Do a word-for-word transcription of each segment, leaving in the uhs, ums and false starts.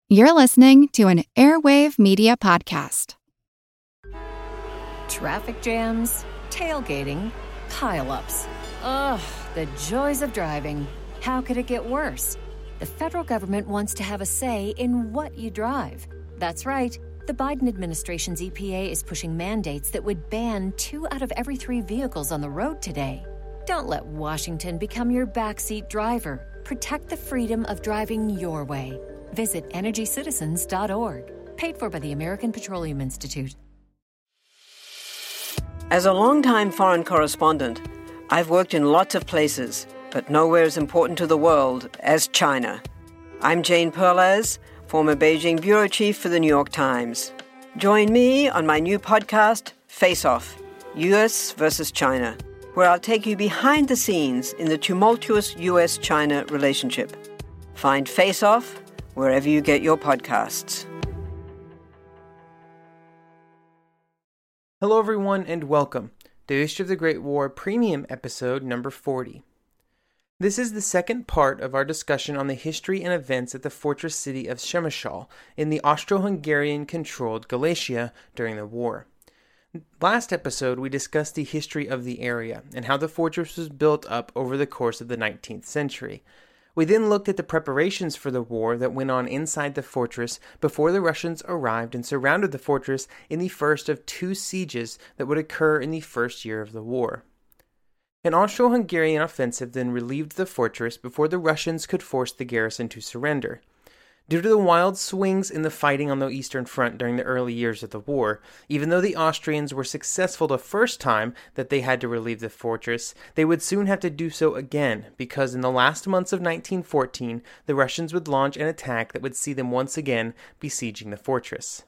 You're listening to an Airwave Media Podcast. Traffic jams, tailgating, pile-ups. Ugh, the joys of driving. How could it get worse? The federal government wants to have a say in what you drive. That's right. The Biden administration's E P A is pushing mandates that would ban two out of every three vehicles on the road today. Don't let Washington become your backseat driver. Protect the freedom of driving your way. Visit energy citizens dot org. Paid for by the American Petroleum Institute. As a longtime foreign correspondent, I've worked in lots of places, but nowhere as important to the world as China. I'm Jane Perlez, former Beijing bureau chief for the New York Times. Join me on my new podcast, Face Off, U S versus China, where I'll take you behind the scenes in the tumultuous U S China relationship. Find Face Off wherever you get your podcasts. Hello everyone and welcome to History of the Great War Premium Episode number forty. This is the second part of our discussion on the history and events at the fortress city of Przemysl in the Austro-Hungarian-controlled Galicia during the war. Last episode we discussed the history of the area and how the fortress was built up over the course of the nineteenth century. We then looked at the preparations for the war that went on inside the fortress before the Russians arrived and surrounded the fortress in the first of two sieges that would occur in the first year of the war. An Austro-Hungarian offensive then relieved the fortress before the Russians could force the garrison to surrender. Due to the wild swings in the fighting on the Eastern Front during the early years of the war, even though the Austrians were successful the first time that they had to relieve the fortress, they would soon have to do so again, because in the last months of nineteen fourteen, the Russians would launch an attack that would see them once again besieging the fortress.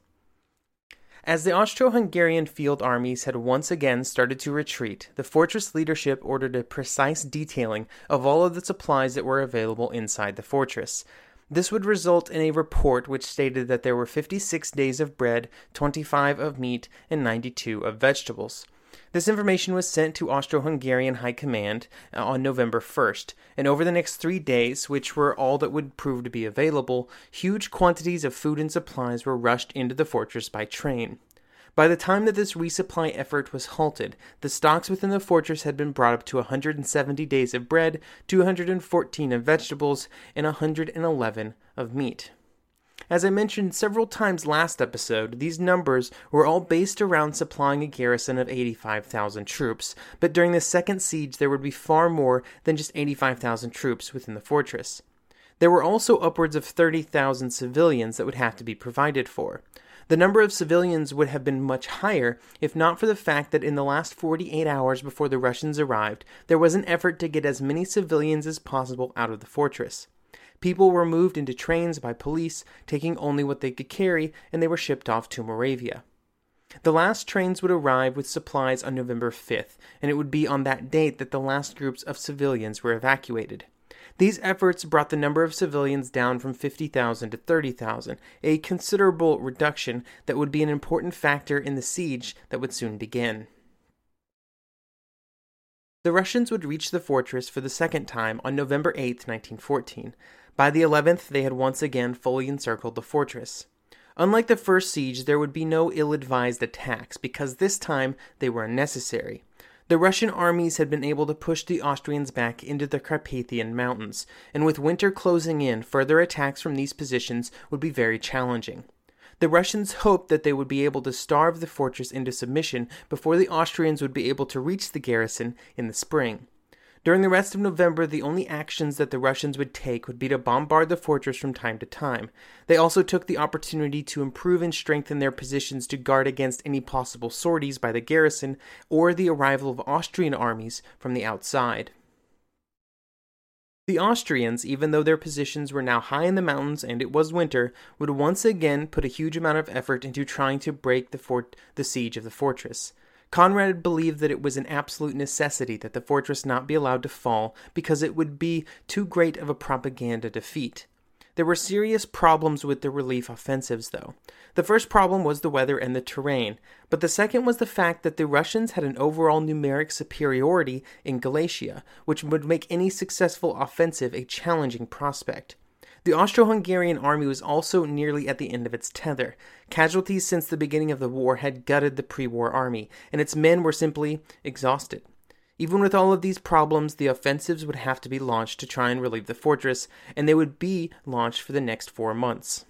As the Austro-Hungarian field armies had once again started to retreat, the fortress leadership ordered a precise detailing of all of the supplies that were available inside the fortress. This would result in a report which stated that there were fifty-six days of bread, twenty-five of meat, and ninety-two of vegetables. This information was sent to Austro-Hungarian High Command on November first, and over the next three days, which were all that would prove to be available, huge quantities of food and supplies were rushed into the fortress by train. By the time that this resupply effort was halted, the stocks within the fortress had been brought up to one hundred seventy days of bread, two hundred fourteen of vegetables, and one hundred eleven of meat. As I mentioned several times last episode, these numbers were all based around supplying a garrison of eighty-five thousand troops, but during the second siege there would be far more than just eighty-five thousand troops within the fortress. There were also upwards of thirty thousand civilians that would have to be provided for. The number of civilians would have been much higher if not for the fact that in the last forty-eight hours before the Russians arrived, there was an effort to get as many civilians as possible out of the fortress. People were moved into trains by police, taking only what they could carry, and they were shipped off to Moravia. The last trains would arrive with supplies on November fifth, and it would be on that date that the last groups of civilians were evacuated. These efforts brought the number of civilians down from fifty thousand to thirty thousand, a considerable reduction that would be an important factor in the siege that would soon begin. The Russians would reach the fortress for the second time on November eighth, nineteen fourteen. By the eleventh, they had once again fully encircled the fortress. Unlike the first siege, there would be no ill-advised attacks, because this time they were unnecessary. The Russian armies had been able to push the Austrians back into the Carpathian Mountains, and with winter closing in, further attacks from these positions would be very challenging. The Russians hoped that they would be able to starve the fortress into submission before the Austrians would be able to reach the garrison in the spring. During the rest of November, the only actions that the Russians would take would be to bombard the fortress from time to time. They also took the opportunity to improve and strengthen their positions to guard against any possible sorties by the garrison or the arrival of Austrian armies from the outside. The Austrians, even though their positions were now high in the mountains and it was winter, would once again put a huge amount of effort into trying to break the fort- the siege of the fortress. Conrad believed that it was an absolute necessity that the fortress not be allowed to fall because it would be too great of a propaganda defeat. There were serious problems with the relief offensives, though. The first problem was the weather and the terrain, but the second was the fact that the Russians had an overall numeric superiority in Galicia, which would make any successful offensive a challenging prospect. The Austro-Hungarian army was also nearly at the end of its tether. Casualties since the beginning of the war had gutted the pre-war army, and its men were simply exhausted. Even with all of these problems, the offensives would have to be launched to try and relieve the fortress, and they would be launched for the next four months.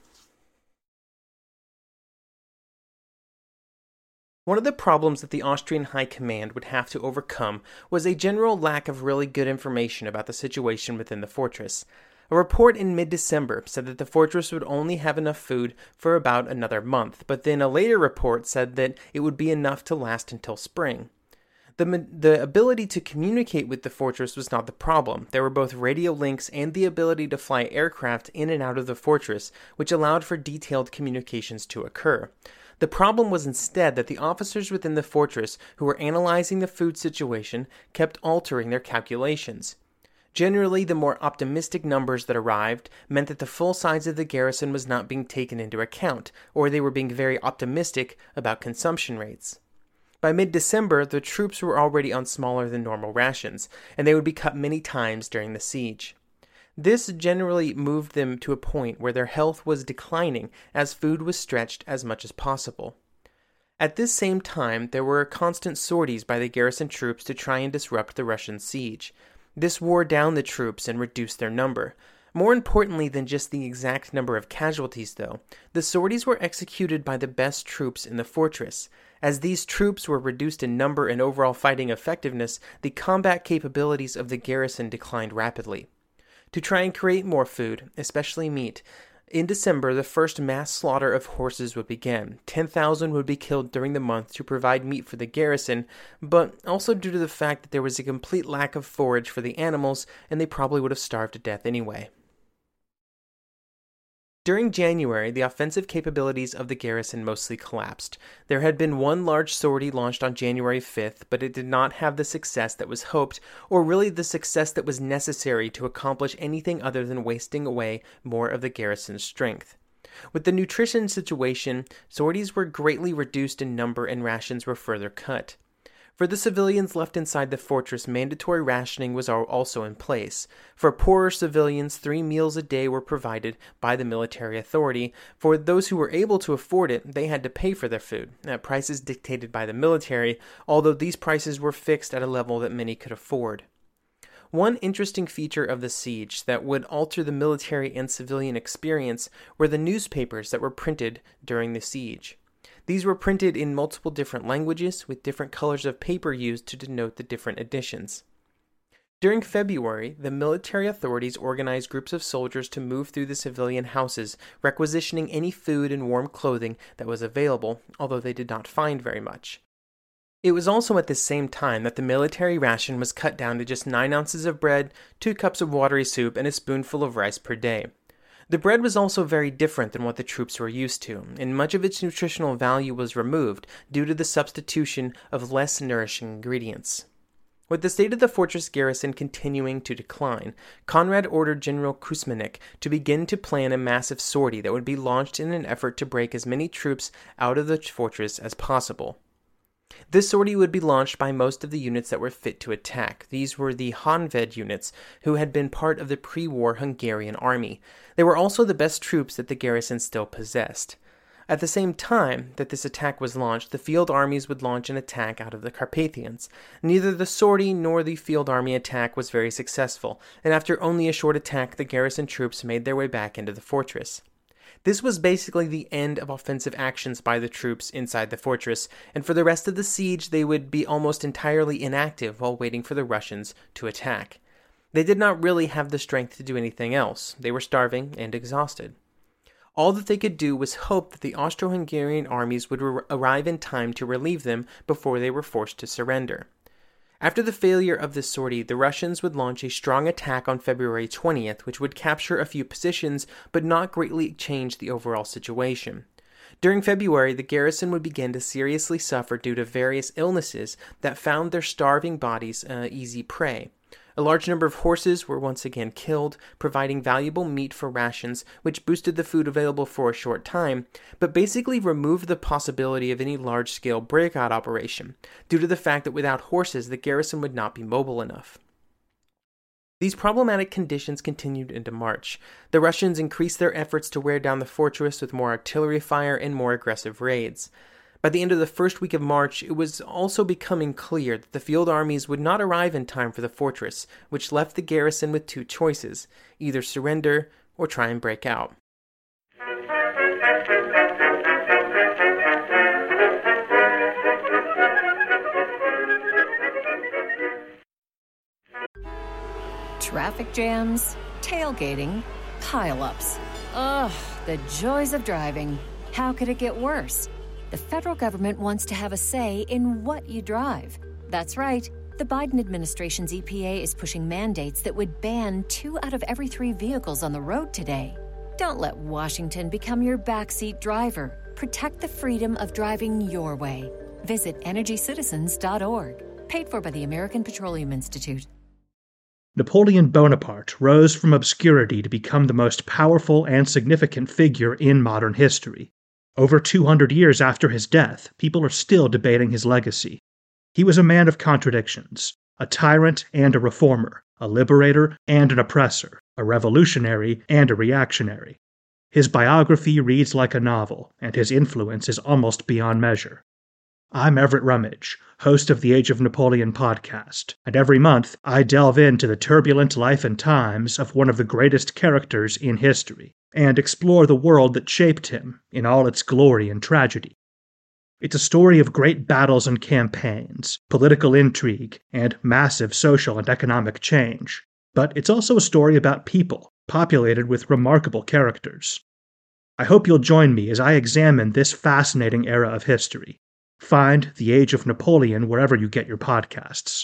One of the problems that the Austrian High Command would have to overcome was a general lack of really good information about the situation within the fortress. A report in mid-December said that the fortress would only have enough food for about another month, but then a later report said that it would be enough to last until spring. The, the ability to communicate with the fortress was not the problem. There were both radio links and the ability to fly aircraft in and out of the fortress, which allowed for detailed communications to occur. The problem was instead that the officers within the fortress who were analyzing the food situation kept altering their calculations. Generally, the more optimistic numbers that arrived meant that the full size of the garrison was not being taken into account, or they were being very optimistic about consumption rates. By mid-December, the troops were already on smaller than normal rations, and they would be cut many times during the siege. This generally moved them to a point where their health was declining as food was stretched as much as possible. At this same time, there were constant sorties by the garrison troops to try and disrupt the Russian siege. This wore down the troops and reduced their number. More importantly than just the exact number of casualties, though, the sorties were executed by the best troops in the fortress. As these troops were reduced in number and overall fighting effectiveness, the combat capabilities of the garrison declined rapidly. To try and create more food, especially meat, in December the first mass slaughter of horses would begin. ten thousand would be killed during the month to provide meat for the garrison, but also due to the fact that there was a complete lack of forage for the animals, and they probably would have starved to death anyway. During January, the offensive capabilities of the garrison mostly collapsed. There had been one large sortie launched on January fifth, but it did not have the success that was hoped, or really the success that was necessary to accomplish anything other than wasting away more of the garrison's strength. With the nutrition situation, sorties were greatly reduced in number and rations were further cut. For the civilians left inside the fortress, mandatory rationing was also in place. For poorer civilians, three meals a day were provided by the military authority. For those who were able to afford it, they had to pay for their food, at prices dictated by the military, although these prices were fixed at a level that many could afford. One interesting feature of the siege that would alter the military and civilian experience were the newspapers that were printed during the siege. These were printed in multiple different languages with different colors of paper used to denote the different editions. During February, the military authorities organized groups of soldiers to move through the civilian houses, requisitioning any food and warm clothing that was available, although they did not find very much. It was also at this same time that the military ration was cut down to just nine ounces of bread, two cups of watery soup, and a spoonful of rice per day. The bread was also very different than what the troops were used to, and much of its nutritional value was removed due to the substitution of less nourishing ingredients. With the state of the fortress garrison continuing to decline, Conrad ordered General Kuzminec to begin to plan a massive sortie that would be launched in an effort to break as many troops out of the fortress as possible. This sortie would be launched by most of the units that were fit to attack. These were the Honved units, who had been part of the pre-war Hungarian army. They were also the best troops that the garrison still possessed. At the same time that this attack was launched, the field armies would launch an attack out of the Carpathians. Neither the sortie nor the field army attack was very successful, and after only a short attack, the garrison troops made their way back into the fortress. This was basically the end of offensive actions by the troops inside the fortress, and for the rest of the siege they would be almost entirely inactive while waiting for the Russians to attack. They did not really have the strength to do anything else. They were starving and exhausted. All that they could do was hope that the Austro-Hungarian armies would ar- arrive in time to relieve them before they were forced to surrender. After the failure of this sortie, the Russians would launch a strong attack on February twentieth, which would capture a few positions, but not greatly change the overall situation. During February, the garrison would begin to seriously suffer due to various illnesses that found their starving bodies uh, easy prey. A large number of horses were once again killed, providing valuable meat for rations, which boosted the food available for a short time, but basically removed the possibility of any large-scale breakout operation, due to the fact that without horses, the garrison would not be mobile enough. These problematic conditions continued into March. The Russians increased their efforts to wear down the fortress with more artillery fire and more aggressive raids. By the end of the first week of March, it was also becoming clear that the field armies would not arrive in time for the fortress, which left the garrison with two choices: either surrender or try and break out. Traffic jams, tailgating, pile-ups. Ugh, the joys of driving. How could it get worse? The federal government wants to have a say in what you drive. That's right. The Biden administration's E P A is pushing mandates that would ban two out of every three vehicles on the road today. Don't let Washington become your backseat driver. Protect the freedom of driving your way. Visit energy citizens dot org. Paid for by the American Petroleum Institute. Napoleon Bonaparte rose from obscurity to become the most powerful and significant figure in modern history. Over two hundred years after his death, people are still debating his legacy. He was a man of contradictions, a tyrant and a reformer, a liberator and an oppressor, a revolutionary and a reactionary. His biography reads like a novel, and his influence is almost beyond measure. I'm Everett Rummage, host of the Age of Napoleon podcast, and every month I delve into the turbulent life and times of one of the greatest characters in history, and explore the world that shaped him in all its glory and tragedy. It's a story of great battles and campaigns, political intrigue, and massive social and economic change. But it's also a story about people, populated with remarkable characters. I hope you'll join me as I examine this fascinating era of history. Find The Age of Napoleon wherever you get your podcasts.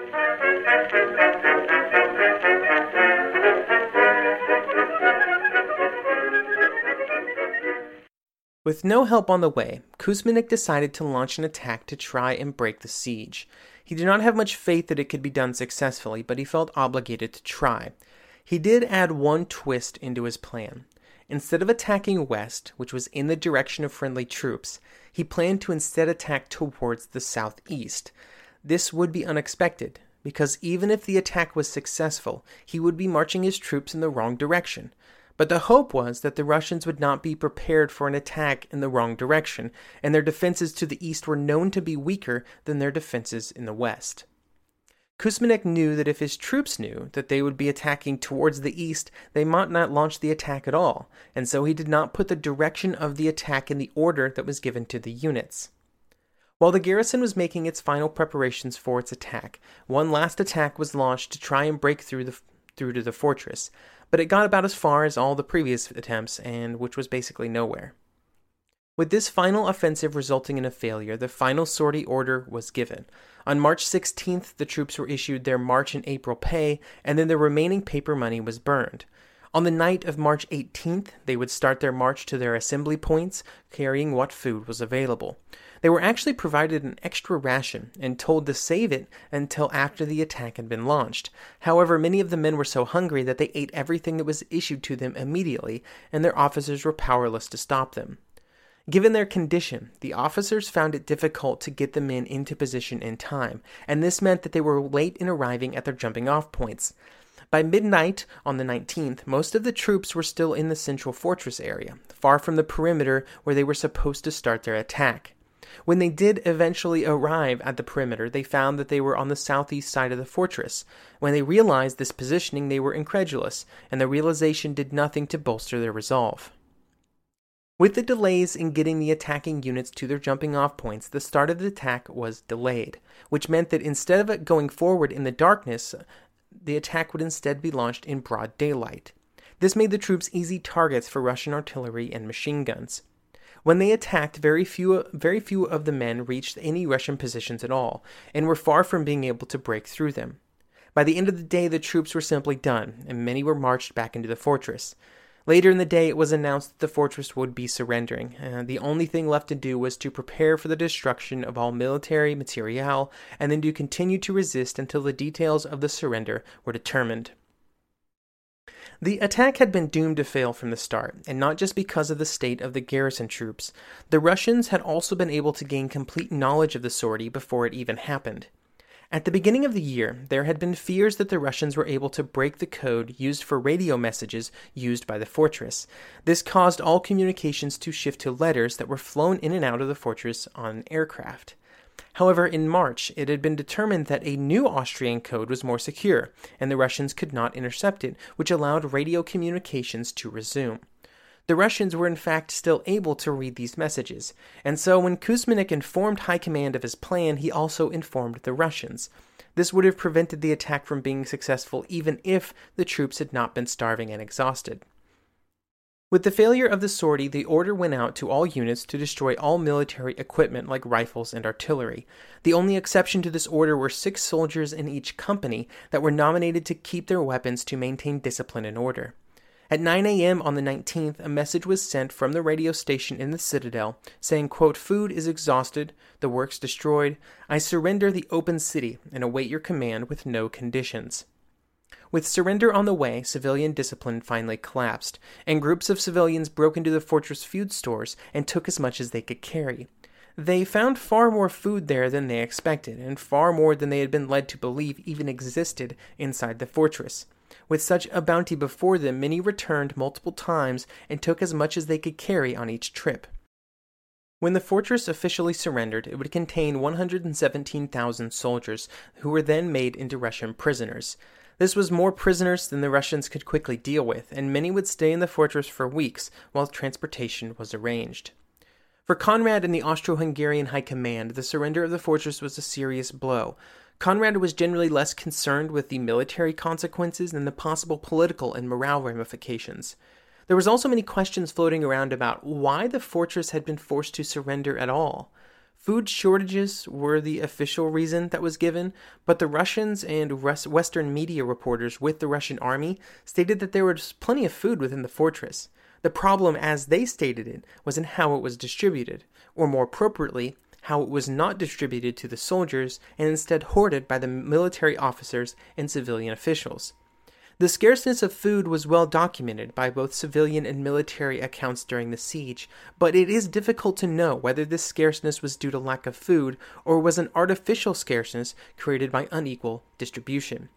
With no help on the way, Kuzminich decided to launch an attack to try and break the siege. He did not have much faith that it could be done successfully, but he felt obligated to try. He did add one twist into his plan. Instead of attacking west, which was in the direction of friendly troops, he planned to instead attack towards the southeast. This would be unexpected, because even if the attack was successful, he would be marching his troops in the wrong direction. But the hope was that the Russians would not be prepared for an attack in the wrong direction, and their defenses to the east were known to be weaker than their defenses in the west. Kuzminich knew that if his troops knew that they would be attacking towards the east, they might not launch the attack at all, and so he did not put the direction of the attack in the order that was given to the units. While the garrison was making its final preparations for its attack, one last attack was launched to try and break through the through to the fortress, but it got about as far as all the previous attempts, and which was basically nowhere. With this final offensive resulting in a failure, the final sortie order was given. On March sixteenth, the troops were issued their March and April pay, and then the remaining paper money was burned. On the night of March eighteenth, they would start their march to their assembly points, carrying what food was available. They were actually provided an extra ration and told to save it until after the attack had been launched. However, many of the men were so hungry that they ate everything that was issued to them immediately, and their officers were powerless to stop them. Given their condition, the officers found it difficult to get the men into position in time, and this meant that they were late in arriving at their jumping-off points. By midnight on the nineteenth, most of the troops were still in the central fortress area, far from the perimeter where they were supposed to start their attack. When they did eventually arrive at the perimeter, they found that they were on the southeast side of the fortress. When they realized this positioning, they were incredulous, and the realization did nothing to bolster their resolve. With the delays in getting the attacking units to their jumping-off points, the start of the attack was delayed, which meant that instead of it going forward in the darkness, the attack would instead be launched in broad daylight. This made the troops easy targets for Russian artillery and machine guns. When they attacked, very few, very few of the men reached any Russian positions at all, and were far from being able to break through them. By the end of the day, the troops were simply done, and many were marched back into the fortress. Later in the day, it was announced that the fortress would be surrendering. Uh, the only thing left to do was to prepare for the destruction of all military materiel, and then to continue to resist until the details of the surrender were determined. The attack had been doomed to fail from the start, and not just because of the state of the garrison troops. The Russians had also been able to gain complete knowledge of the sortie before it even happened. At the beginning of the year, there had been fears that the Russians were able to break the code used for radio messages used by the fortress. This caused all communications to shift to letters that were flown in and out of the fortress on aircraft. However, in March, it had been determined that a new Austrian code was more secure, and the Russians could not intercept it, which allowed radio communications to resume. The Russians were in fact still able to read these messages, and so when Kuzminich informed High Command of his plan, he also informed the Russians. This would have prevented the attack from being successful even if the troops had not been starving and exhausted. With the failure of the sortie, the order went out to all units to destroy all military equipment like rifles and artillery. The only exception to this order were six soldiers in each company that were nominated to keep their weapons to maintain discipline and order. At nine a.m. on the nineteenth, a message was sent from the radio station in the citadel saying, quote, "Food is exhausted, the works destroyed. I surrender the open city and await your command with no conditions." With surrender on the way, civilian discipline finally collapsed, and groups of civilians broke into the fortress food stores and took as much as they could carry. They found far more food there than they expected, and far more than they had been led to believe even existed inside the fortress. With such a bounty before them, many returned multiple times and took as much as they could carry on each trip. When the fortress officially surrendered, it would contain one hundred seventeen thousand soldiers, who were then made into Russian prisoners. This was more prisoners than the Russians could quickly deal with, and many would stay in the fortress for weeks while transportation was arranged. For Conrad and the Austro-Hungarian High Command, the surrender of the fortress was a serious blow. Conrad was generally less concerned with the military consequences than the possible political and morale ramifications. There was also many questions floating around about why the fortress had been forced to surrender at all. Food shortages were the official reason that was given, but the Russians and Western media reporters with the Russian army stated that there was plenty of food within the fortress. The problem, as they stated it, was in how it was distributed, or more appropriately, how it was not distributed to the soldiers and instead hoarded by the military officers and civilian officials. The scarceness of food was well documented by both civilian and military accounts during the siege, but it is difficult to know whether this scarceness was due to lack of food or was an artificial scarceness created by unequal distribution.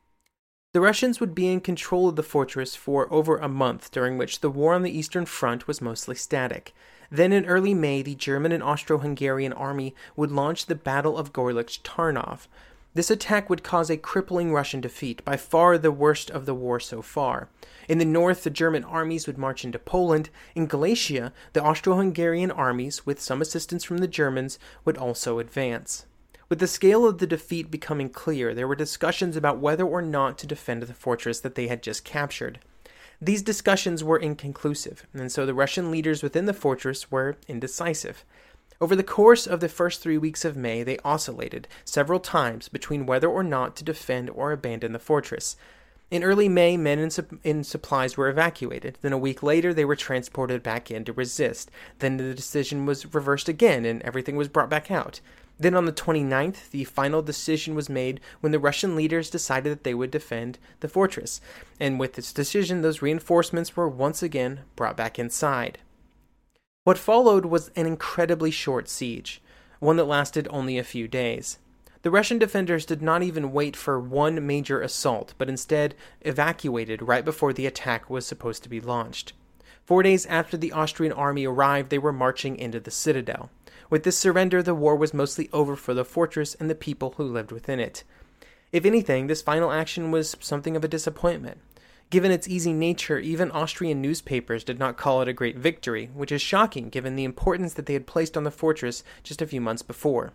The Russians would be in control of the fortress for over a month, during which the war on the Eastern Front was mostly static. Then in early May, the German and Austro-Hungarian army would launch the Battle of Gorlich Tarnów. This attack would cause a crippling Russian defeat, by far the worst of the war so far. In the north, the German armies would march into Poland. In Galicia, the Austro-Hungarian armies, with some assistance from the Germans, would also advance. With the scale of the defeat becoming clear, there were discussions about whether or not to defend the fortress that they had just captured. These discussions were inconclusive, and so the Russian leaders within the fortress were indecisive. Over the course of the first three weeks of May, they oscillated several times between whether or not to defend or abandon the fortress. In early May, men and, su- and supplies were evacuated. Then a week later, they were transported back in to resist. Then the decision was reversed again, and everything was brought back out. Then on the twenty-ninth, the final decision was made when the Russian leaders decided that they would defend the fortress. And with this decision, those reinforcements were once again brought back inside. What followed was an incredibly short siege, one that lasted only a few days. The Russian defenders did not even wait for one major assault, but instead evacuated right before the attack was supposed to be launched. Four days after the Austrian army arrived, they were marching into the citadel. With this surrender, the war was mostly over for the fortress and the people who lived within it. If anything, this final action was something of a disappointment. Given its easy nature, even Austrian newspapers did not call it a great victory, which is shocking given the importance that they had placed on the fortress just a few months before.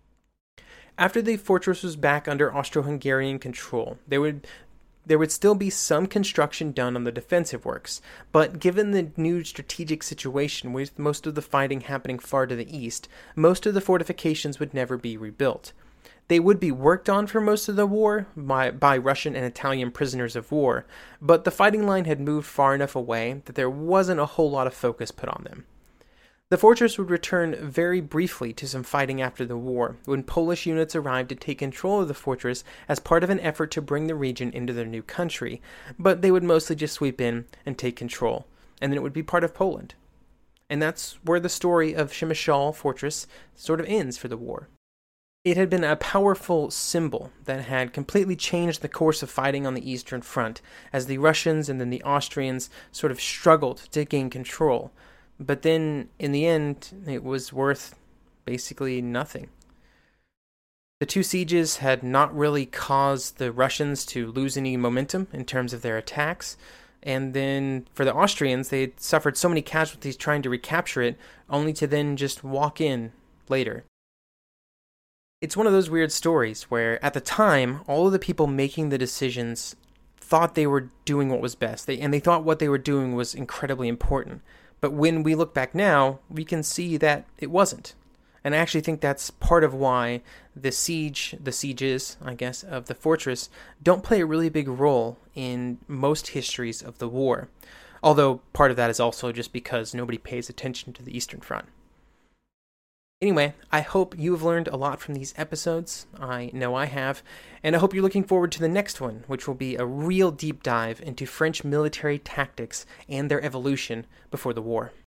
After the fortress was back under Austro-Hungarian control, there would there would still be some construction done on the defensive works, but given the new strategic situation with most of the fighting happening far to the east, most of the fortifications would never be rebuilt. They would be worked on for most of the war by, by Russian and Italian prisoners of war, but the fighting line had moved far enough away that there wasn't a whole lot of focus put on them. The fortress would return very briefly to some fighting after the war, when Polish units arrived to take control of the fortress as part of an effort to bring the region into their new country, but they would mostly just sweep in and take control, and then it would be part of Poland. And that's where the story of Przemysl Fortress sort of ends for the war. It had been a powerful symbol that had completely changed the course of fighting on the Eastern Front, as the Russians and then the Austrians sort of struggled to gain control. But then, in the end, it was worth basically nothing. The two sieges had not really caused the Russians to lose any momentum in terms of their attacks, and then for the Austrians, they had suffered so many casualties trying to recapture it, only to then just walk in later. It's one of those weird stories where, at the time, all of the people making the decisions thought they were doing what was best, they, and they thought what they were doing was incredibly important. But when we look back now, we can see that it wasn't. And I actually think that's part of why the siege, the sieges, I guess, of the fortress don't play a really big role in most histories of the war. Although part of that is also just because nobody pays attention to the Eastern Front. Anyway, I hope you have learned a lot from these episodes. I know I have. And I hope you're looking forward to the next one, which will be a real deep dive into French military tactics and their evolution before the war.